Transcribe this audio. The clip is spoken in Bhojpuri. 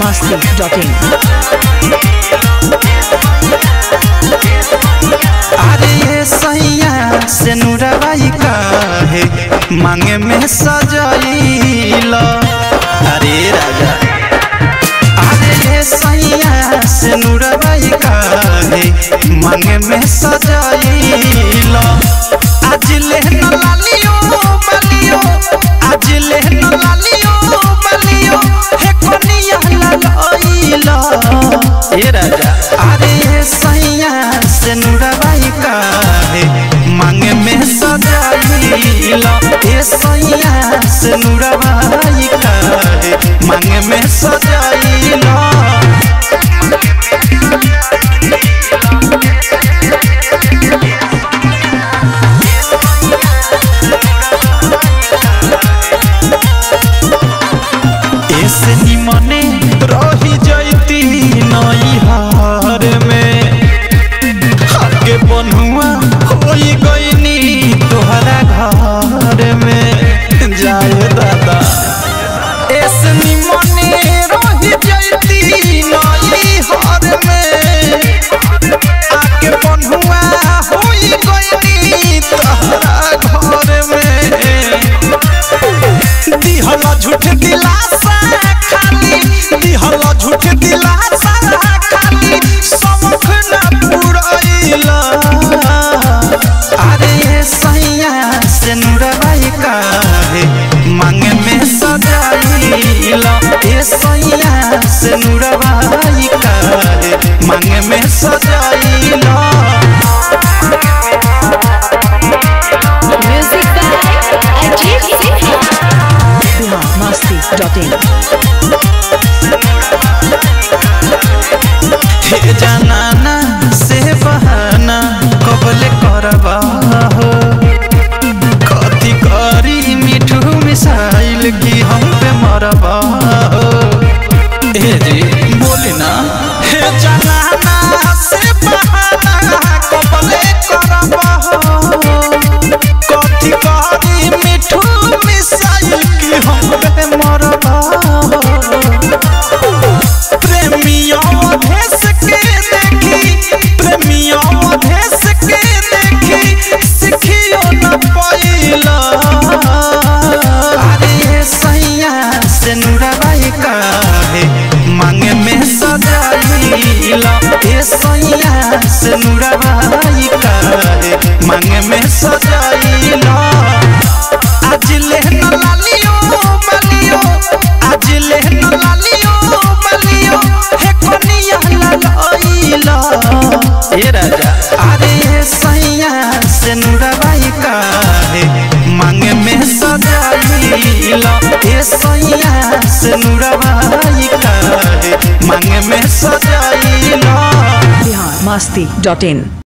biharmasti.in। अरे ये सैया से नुरवाई काहे मांगे में सजाइला। अरे राजा अरे ये सैया से नुरवाई काहे मांगे में सजाइला। आज ले न लालियो बलियो, आज ले न लालियो बलियो हे कोनिया लाइला। ए राजा अरे ये सैया से नुरवाई काहे मांगे में सजाइला। ए सैया से नुरवाई काहे मांगे में सजाइला। ऐसे ही मने रही जैती नई हार में आगे बनुआ होई गईनी तोहरा घर में जाए दादा। ऐसे ही मने रही जैती नई हार में आगे बनुआ होई गईनी तोहरा घर में। दिहला झूठ दिलासा खाली, दिहला झूठ दिलासा खाली समख न पुरैला। अरे ये सैया से नुरवाई काहे मांगे में सजाइला। ये सैया से नुरवाई काहे मांगे में सजाइला। Music by Ajit Singh. biharmasti.in। हे जनाना से बहाना कबले करबा हो, कथी करी मिठू मिसाइल की हम पे मरबा हो। हे जी बोली ना। हे जनाना से बहाना कबले करबा हो, कथी करी मिठू मिसाइल की हम पे मरबा हो। प्रेमियों भेस के देखी, प्रेमियों भेस के देखी सिखियो न पाइला। अरे ये सैया से नुरवाई काहे मांगे में सजाइला। ये सैया से नुरवाई काहे मांगे में सजाइला। आज ले न लालियो बलियो, आज ले न लालियो बलियो हे कोनिया लाइला। ए राजा अरे ये सैया से नुरवाई काहे मांगे में सजाइला। ए सैया से नुरवाई काहे मांगे में सजाइला। biharmasti.in।